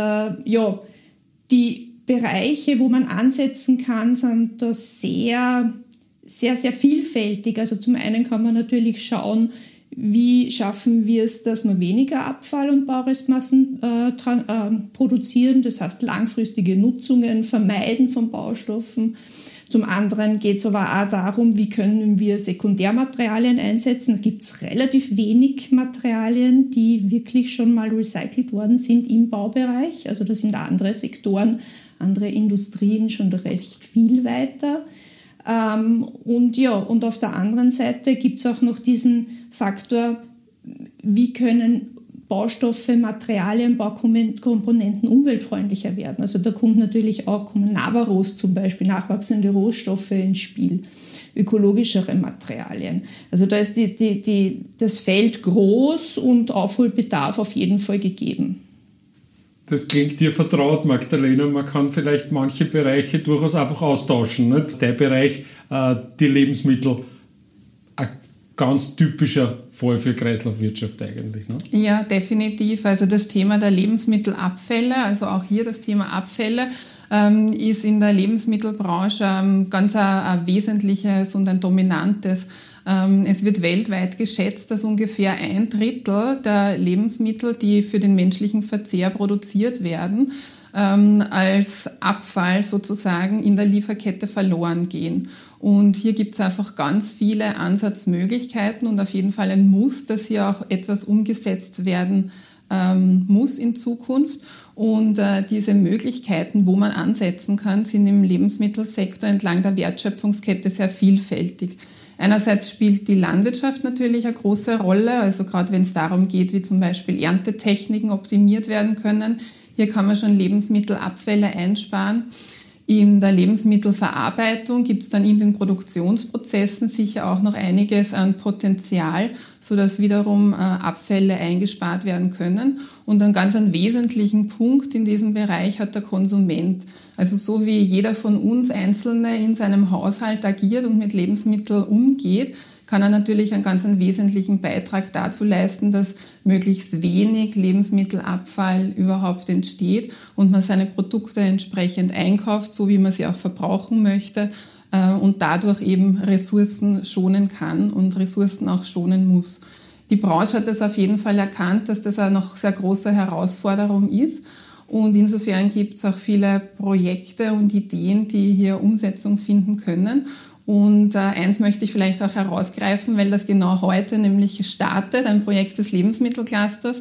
H: die Bereiche, wo man ansetzen kann, sind da sehr, sehr, sehr vielfältig. Also zum einen kann man natürlich schauen, wie schaffen wir es, dass wir weniger Abfall und Baurestmassen produzieren. Das heißt langfristige Nutzungen, Vermeiden von Baustoffen. Zum anderen geht es aber auch darum, wie können wir Sekundärmaterialien einsetzen. Da gibt es relativ wenig Materialien, die wirklich schon mal recycelt worden sind im Baubereich. Also da sind andere Sektoren, andere Industrien schon recht viel weiter. Und auf der anderen Seite gibt es auch noch diesen Faktor, wie können Baustoffe, Materialien, Baukomponenten umweltfreundlicher werden. Also da kommen Navaros zum Beispiel, nachwachsende Rohstoffe ins Spiel, ökologischere Materialien. Also da ist das Feld groß und Aufholbedarf auf jeden Fall gegeben.
A: Das klingt dir vertraut, Magdalena. Man kann vielleicht manche Bereiche durchaus einfach austauschen. Nicht? Der Bereich, die Lebensmittel, ein ganz typischer Fall für Kreislaufwirtschaft eigentlich. Ne?
I: Ja, definitiv. Also das Thema der Lebensmittelabfälle, also auch hier das Thema Abfälle, ist in der Lebensmittelbranche ganz ein wesentliches und ein dominantes. Es wird weltweit geschätzt, dass ungefähr 1/3 der Lebensmittel, die für den menschlichen Verzehr produziert werden, als Abfall sozusagen in der Lieferkette verloren gehen. Und hier gibt es einfach ganz viele Ansatzmöglichkeiten und auf jeden Fall ein Muss, dass hier auch etwas umgesetzt werden muss in Zukunft. Und diese Möglichkeiten, wo man ansetzen kann, sind im Lebensmittelsektor entlang der Wertschöpfungskette sehr vielfältig. Einerseits spielt die Landwirtschaft natürlich eine große Rolle, also gerade wenn es darum geht, wie zum Beispiel Erntetechniken optimiert werden können. Hier kann man schon Lebensmittelabfälle einsparen. In der Lebensmittelverarbeitung gibt es dann in den Produktionsprozessen sicher auch noch einiges an Potenzial, sodass wiederum Abfälle eingespart werden können. Und einen ganz wesentlichen Punkt in diesem Bereich hat der Konsument. Also so wie jeder von uns Einzelne in seinem Haushalt agiert und mit Lebensmitteln umgeht, kann er natürlich einen ganz wesentlichen Beitrag dazu leisten, dass möglichst wenig Lebensmittelabfall überhaupt entsteht und man seine Produkte entsprechend einkauft, so wie man sie auch verbrauchen möchte und dadurch eben Ressourcen schonen kann und Ressourcen auch schonen muss. Die Branche hat das auf jeden Fall erkannt, dass das eine noch sehr große Herausforderung ist. Und insofern gibt es auch viele Projekte und Ideen, die hier Umsetzung finden können. Und eins möchte ich vielleicht auch herausgreifen, weil das genau heute nämlich startet, ein Projekt des Lebensmittelclusters,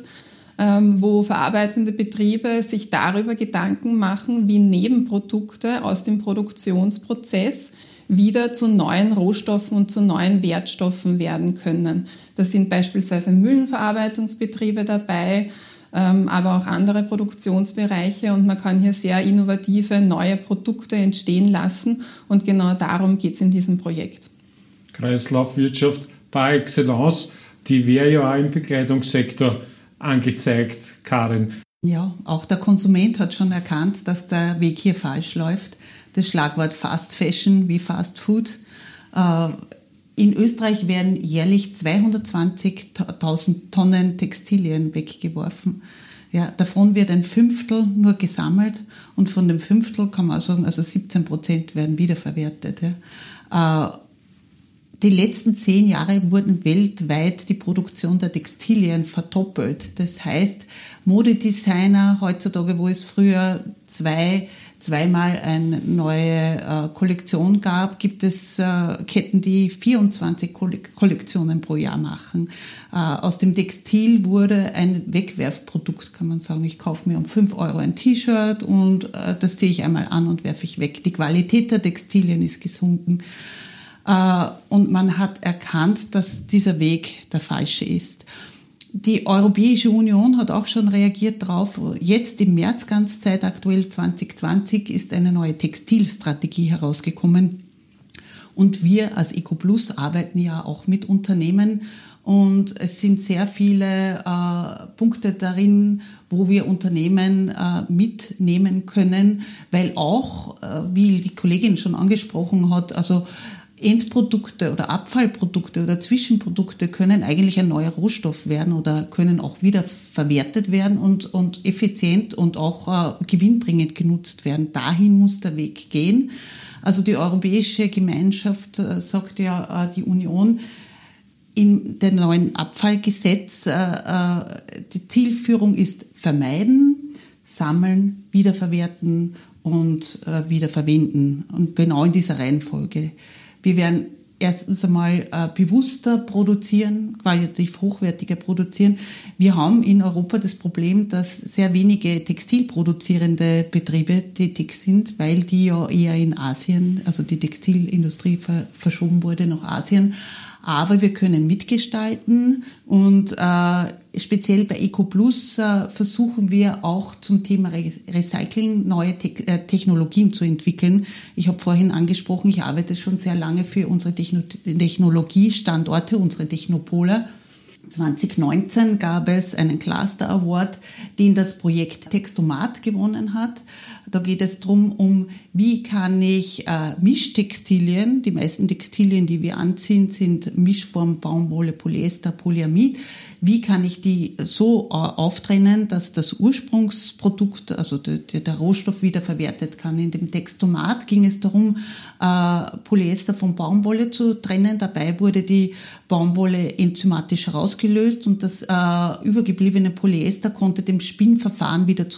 I: wo verarbeitende Betriebe sich darüber Gedanken machen, wie Nebenprodukte aus dem Produktionsprozess wieder zu neuen Rohstoffen und zu neuen Wertstoffen werden können. Da sind beispielsweise Mühlenverarbeitungsbetriebe dabei, aber auch andere Produktionsbereiche und man kann hier sehr innovative neue Produkte entstehen lassen und genau darum geht es in diesem Projekt.
A: Kreislaufwirtschaft par excellence, die wäre ja auch im Bekleidungssektor angezeigt, Karin.
J: Ja, auch der Konsument hat schon erkannt, dass der Weg hier falsch läuft. Das Schlagwort Fast Fashion wie Fast Food. In Österreich werden jährlich 220.000 Tonnen Textilien weggeworfen. Ja, davon wird ein Fünftel nur gesammelt und von dem Fünftel kann man auch sagen, also 17% werden wiederverwertet. Ja. Die letzten 10 Jahre wurden weltweit die Produktion der Textilien verdoppelt. Das heißt, Modedesigner heutzutage, wo es früher zweimal eine neue Kollektion gab, gibt es Ketten, die 24 Kollektionen pro Jahr machen. Aus dem Textil wurde ein Wegwerfprodukt, kann man sagen. Ich kaufe mir um 5 Euro ein T-Shirt und das ziehe ich einmal an und werfe ich weg. Die Qualität der Textilien ist gesunken. Und man hat erkannt, dass dieser Weg der falsche ist. Die Europäische Union hat auch schon reagiert darauf. Jetzt im März, ganz zeitaktuell 2020, ist eine neue Textilstrategie herausgekommen. Und wir als EcoPlus arbeiten ja auch mit Unternehmen. Und es sind sehr viele Punkte darin, wo wir Unternehmen mitnehmen können, weil auch, wie die Kollegin schon angesprochen hat, also Endprodukte oder Abfallprodukte oder Zwischenprodukte können eigentlich ein neuer Rohstoff werden oder können auch wieder verwertet werden und effizient und auch gewinnbringend genutzt werden. Dahin muss der Weg gehen. Also die Europäische Gemeinschaft sagt ja, die Union in dem neuen Abfallgesetz, die Zielführung ist vermeiden, sammeln, wiederverwerten und wieder verwenden. Und genau in dieser Reihenfolge. Wir werden erstens einmal bewusster produzieren, qualitativ hochwertiger produzieren. Wir haben in Europa das Problem, dass sehr wenige textilproduzierende Betriebe tätig sind, weil die ja eher in Asien, also die Textilindustrie verschoben wurde nach Asien. Aber wir können mitgestalten und speziell bei EcoPlus versuchen wir auch zum Thema Recycling neue Technologien zu entwickeln. Ich habe vorhin angesprochen, ich arbeite schon sehr lange für unsere Technologiestandorte, unsere Technopole. 2019 gab es einen Cluster Award, den das Projekt Textomat gewonnen hat. Da geht es darum, wie kann ich Mischtextilien, die meisten Textilien, die wir anziehen, sind Mischform Baumwolle, Polyester, Polyamid. Wie kann ich die so auftrennen, dass das Ursprungsprodukt, also der Rohstoff wiederverwertet kann? In dem Textomat ging es darum, Polyester von Baumwolle zu trennen. Dabei wurde die Baumwolle enzymatisch herausgelöst und das übergebliebene Polyester konnte dem Spinnverfahren wieder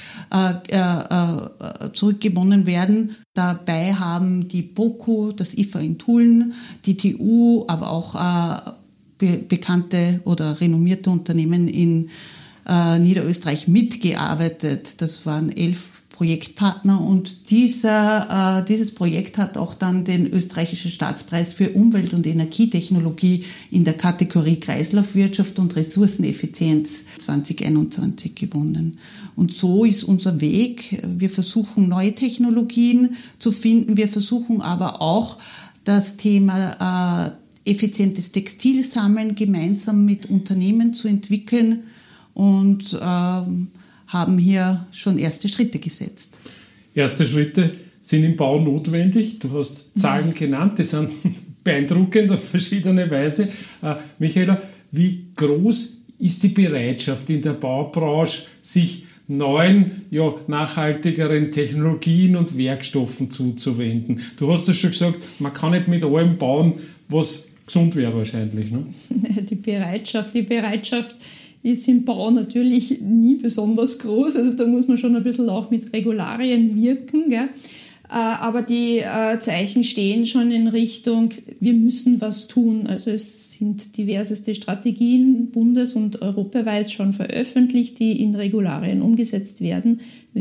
J: zurückgewonnen werden. Dabei haben die BOKU, das IFA in Tulln, die TU, aber auch bekannte oder renommierte Unternehmen in Niederösterreich mitgearbeitet. Das waren 11 Projektpartner und dieses Projekt hat auch dann den österreichischen Staatspreis für Umwelt- und Energietechnologie in der Kategorie Kreislaufwirtschaft und Ressourceneffizienz 2021 gewonnen. Und so ist unser Weg. Wir versuchen neue Technologien zu finden. Wir versuchen aber auch das Thema effizientes Textilsammeln gemeinsam mit Unternehmen zu entwickeln und haben hier schon erste Schritte gesetzt.
A: Erste Schritte sind im Bau notwendig. Du hast Zahlen genannt, die sind beeindruckend auf verschiedene Weise. Michaela, wie groß ist die Bereitschaft in der Baubranche, sich neuen, nachhaltigeren Technologien und Werkstoffen zuzuwenden? Du hast es schon gesagt, man kann nicht mit allem bauen, was gesund wäre wahrscheinlich. Ne?
H: Die Bereitschaft ist im Bau natürlich nie besonders groß. Also da muss man schon ein bisschen auch mit Regularien wirken. Gell? Aber die Zeichen stehen schon in Richtung, wir müssen was tun. Also es sind diverseste Strategien bundes- und europaweit schon veröffentlicht, die in Regularien umgesetzt werden.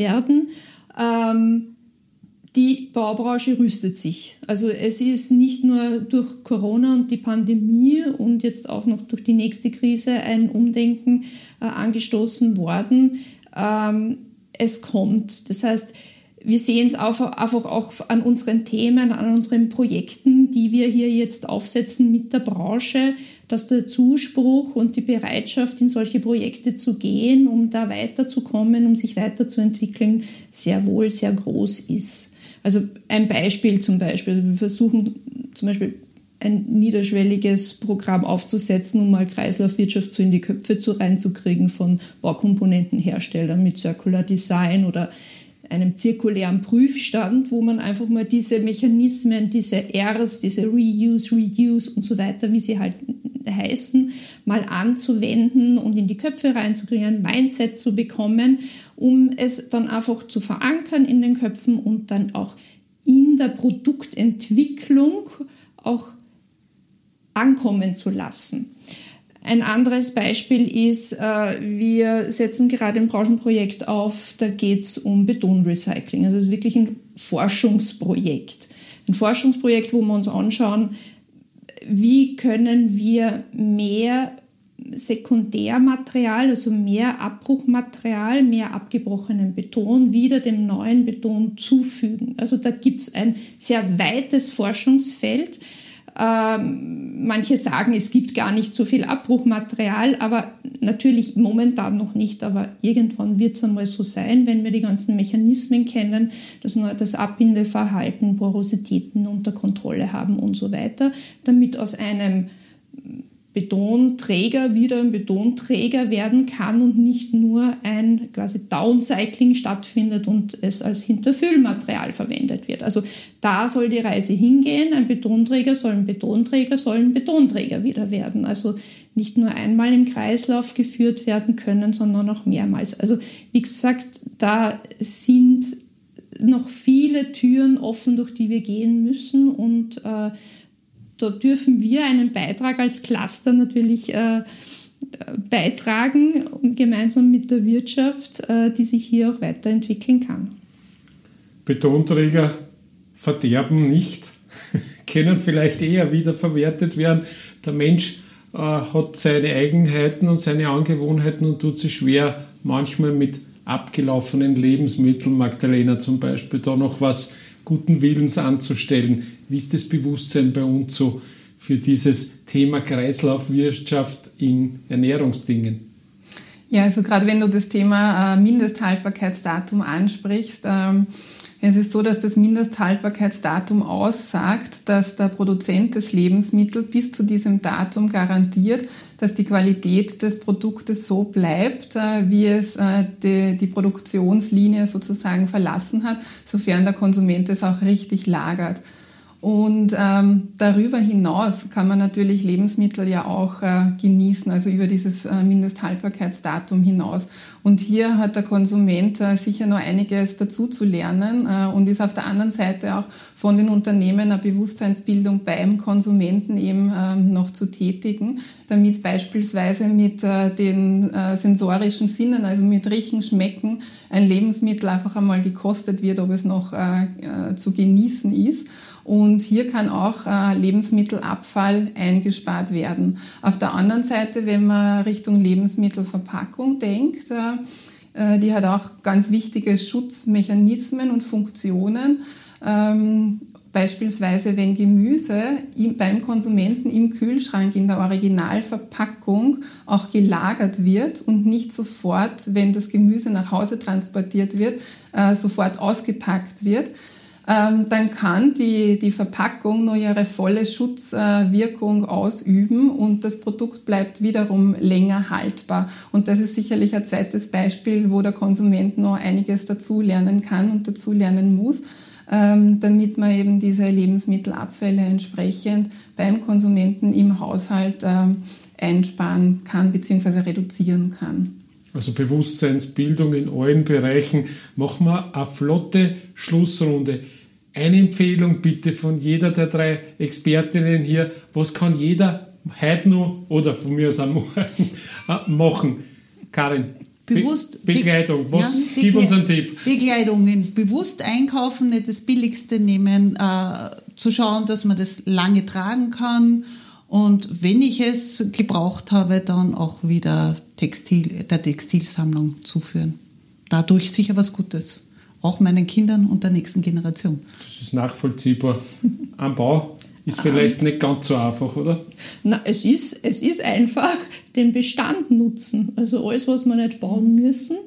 H: Die Baubranche rüstet sich. Also es ist nicht nur durch Corona und die Pandemie und jetzt auch noch durch die nächste Krise ein Umdenken angestoßen worden. Es kommt. Das heißt, wir sehen es einfach auch an unseren Themen, an unseren Projekten, die wir hier jetzt aufsetzen mit der Branche, dass der Zuspruch und die Bereitschaft, in solche Projekte zu gehen, um da weiterzukommen, um sich weiterzuentwickeln, sehr wohl sehr groß ist. Also ein Beispiel zum Beispiel, wir versuchen zum Beispiel ein niederschwelliges Programm aufzusetzen, um mal Kreislaufwirtschaft so in die Köpfe reinzukriegen von Baukomponentenherstellern mit Circular Design oder einem zirkulären Prüfstand, wo man einfach mal diese Mechanismen, diese Rs, diese Reuse, Reduce und so weiter, wie sie halt heißen, mal anzuwenden und in die Köpfe reinzukriegen, ein Mindset zu bekommen, um es dann einfach zu verankern in den Köpfen und dann auch in der Produktentwicklung auch ankommen zu lassen. Ein anderes Beispiel ist, wir setzen gerade ein Branchenprojekt auf, da geht es um Betonrecycling. Also es ist wirklich ein Forschungsprojekt. Ein Forschungsprojekt, wo wir uns anschauen, wie können wir mehr Sekundärmaterial, also mehr Abbruchmaterial, mehr abgebrochenen Beton wieder dem neuen Beton zufügen. Also da gibt es ein sehr weites Forschungsfeld. Manche sagen, es gibt gar nicht so viel Abbruchmaterial, aber natürlich momentan noch nicht. Aber irgendwann wird es einmal so sein, wenn wir die ganzen Mechanismen kennen, das Abbindeverhalten, Porositäten unter Kontrolle haben und so weiter, damit aus einem Betonträger wieder ein Betonträger werden kann und nicht nur ein quasi Downcycling stattfindet und es als Hinterfüllmaterial verwendet wird. Also da soll die Reise hingehen. Ein Betonträger soll ein Betonträger wieder werden. Also nicht nur einmal im Kreislauf geführt werden können, sondern auch mehrmals. Also wie gesagt, da sind noch viele Türen offen, durch die wir gehen müssen, und da dürfen wir einen Beitrag als Cluster natürlich beitragen, gemeinsam mit der Wirtschaft, die sich hier auch weiterentwickeln kann.
A: Betonträger verderben nicht, können vielleicht eher wiederverwertet werden. Der Mensch hat seine Eigenheiten und seine Angewohnheiten und tut sich schwer, manchmal mit abgelaufenen Lebensmitteln, Magdalena zum Beispiel, da noch was guten Willens anzustellen. Wie ist das Bewusstsein bei uns so für dieses Thema Kreislaufwirtschaft in Ernährungsdingen?
I: Ja, also gerade wenn du das Thema Mindesthaltbarkeitsdatum ansprichst, es ist so, dass das Mindesthaltbarkeitsdatum aussagt, dass der Produzent des Lebensmittels bis zu diesem Datum garantiert, dass die Qualität des Produktes so bleibt, wie es die Produktionslinie sozusagen verlassen hat, sofern der Konsument es auch richtig lagert. Und darüber hinaus kann man natürlich Lebensmittel ja auch genießen, also über dieses Mindesthaltbarkeitsdatum hinaus. Und hier hat der Konsument sicher noch einiges dazu zu lernen und ist auf der anderen Seite auch von den Unternehmen eine Bewusstseinsbildung beim Konsumenten eben noch zu tätigen, damit beispielsweise mit den sensorischen Sinnen, also mit Riechen, Schmecken, ein Lebensmittel einfach einmal gekostet wird, ob es noch zu genießen ist. Und hier kann auch Lebensmittelabfall eingespart werden. Auf der anderen Seite, wenn man Richtung Lebensmittelverpackung denkt, die hat auch ganz wichtige Schutzmechanismen und Funktionen. Beispielsweise, wenn Gemüse beim Konsumenten im Kühlschrank in der Originalverpackung auch gelagert wird und nicht sofort, wenn das Gemüse nach Hause transportiert wird, sofort ausgepackt wird, dann kann die Verpackung nur ihre volle Schutzwirkung ausüben und das Produkt bleibt wiederum länger haltbar. Und das ist sicherlich ein zweites Beispiel, wo der Konsument noch einiges dazulernen kann und dazulernen muss, damit man eben diese Lebensmittelabfälle entsprechend beim Konsumenten im Haushalt einsparen kann bzw. reduzieren kann.
A: Also Bewusstseinsbildung in allen Bereichen. Machen wir eine flotte Schlussrunde. Eine Empfehlung bitte von jeder der 3 Expertinnen hier. Was kann jeder heute noch oder von mir aus am Morgen machen? Karin, Bekleidung. Gib uns einen Tipp.
J: Bekleidungen. Bewusst einkaufen, nicht das Billigste nehmen, zu schauen, dass man das lange tragen kann. Und wenn ich es gebraucht habe, dann auch wieder der Textilsammlung zuführen. Dadurch sicher was Gutes. Auch meinen Kindern und der nächsten Generation.
A: Das ist nachvollziehbar. Am Bau ist vielleicht nicht ganz so einfach, oder?
H: Na, es ist einfach den Bestand nutzen. Also alles, was wir nicht bauen müssen,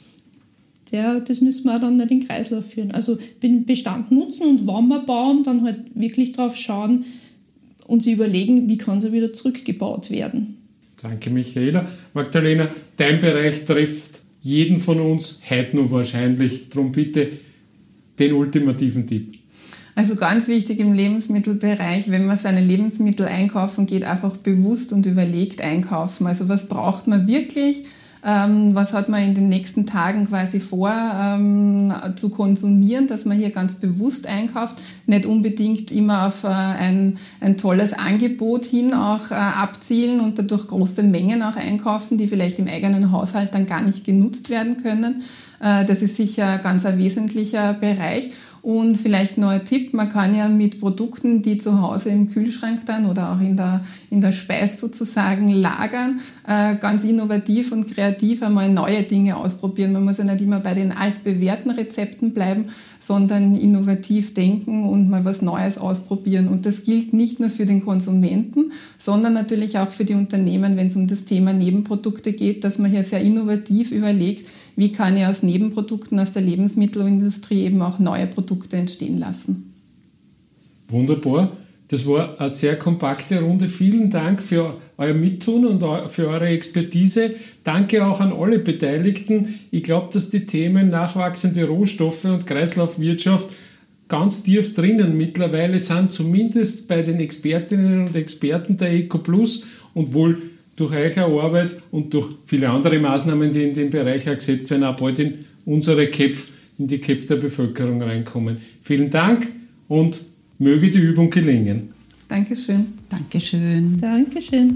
H: das müssen wir dann nicht in den Kreislauf führen. Also den Bestand nutzen und wenn wir bauen, dann halt wirklich drauf schauen, und sie überlegen, wie kann sie wieder zurückgebaut werden.
A: Danke, Michaela. Magdalena, dein Bereich trifft jeden von uns heute noch wahrscheinlich. Darum bitte den ultimativen Tipp.
I: Also ganz wichtig im Lebensmittelbereich, wenn man seine Lebensmittel einkaufen geht, einfach bewusst und überlegt einkaufen. Also was braucht man wirklich? Was hat man in den nächsten Tagen quasi vor zu konsumieren, dass man hier ganz bewusst einkauft, nicht unbedingt immer auf ein tolles Angebot hin auch abzielen und dadurch große Mengen auch einkaufen, die vielleicht im eigenen Haushalt dann gar nicht genutzt werden können. Das ist sicher ganz ein wesentlicher Bereich. Und vielleicht noch ein Tipp, man kann ja mit Produkten, die zu Hause im Kühlschrank dann oder auch in der Speise sozusagen lagern, ganz innovativ und kreativ einmal neue Dinge ausprobieren. Man muss ja nicht immer bei den altbewährten Rezepten bleiben, sondern innovativ denken und mal was Neues ausprobieren. Und das gilt nicht nur für den Konsumenten, sondern natürlich auch für die Unternehmen, wenn es um das Thema Nebenprodukte geht, dass man hier sehr innovativ überlegt, wie kann ich aus Nebenprodukten aus der Lebensmittelindustrie eben auch neue Produkte entstehen lassen.
A: Wunderbar. Das war eine sehr kompakte Runde. Vielen Dank für euer Mittun und für eure Expertise. Danke auch an alle Beteiligten. Ich glaube, dass die Themen nachwachsende Rohstoffe und Kreislaufwirtschaft ganz tief drinnen mittlerweile sind, zumindest bei den Expertinnen und Experten der EcoPlus und wohl durch eure Arbeit und durch viele andere Maßnahmen, die in dem Bereich auch gesetzt werden, auch bald in unsere Köpfe in die Köpfe der Bevölkerung reinkommen. Vielen Dank und möge die Übung gelingen.
I: Dankeschön.
J: Dankeschön.
H: Dankeschön.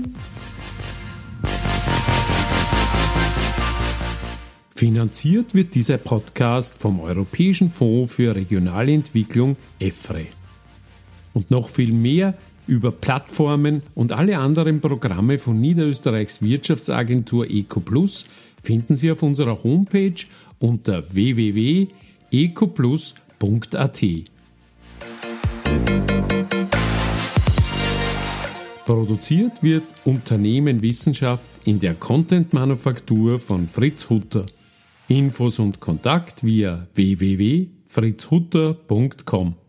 A: Finanziert wird dieser Podcast vom Europäischen Fonds für regionale Entwicklung EFRE. Und noch viel mehr über Plattformen und alle anderen Programme von Niederösterreichs Wirtschaftsagentur EcoPlus finden Sie auf unserer Homepage unter www.ecoplus.at. Produziert wird Unternehmen Wissenschaft in der Content-Manufaktur von Fritz Hutter. Infos und Kontakt via www.fritzhutter.com.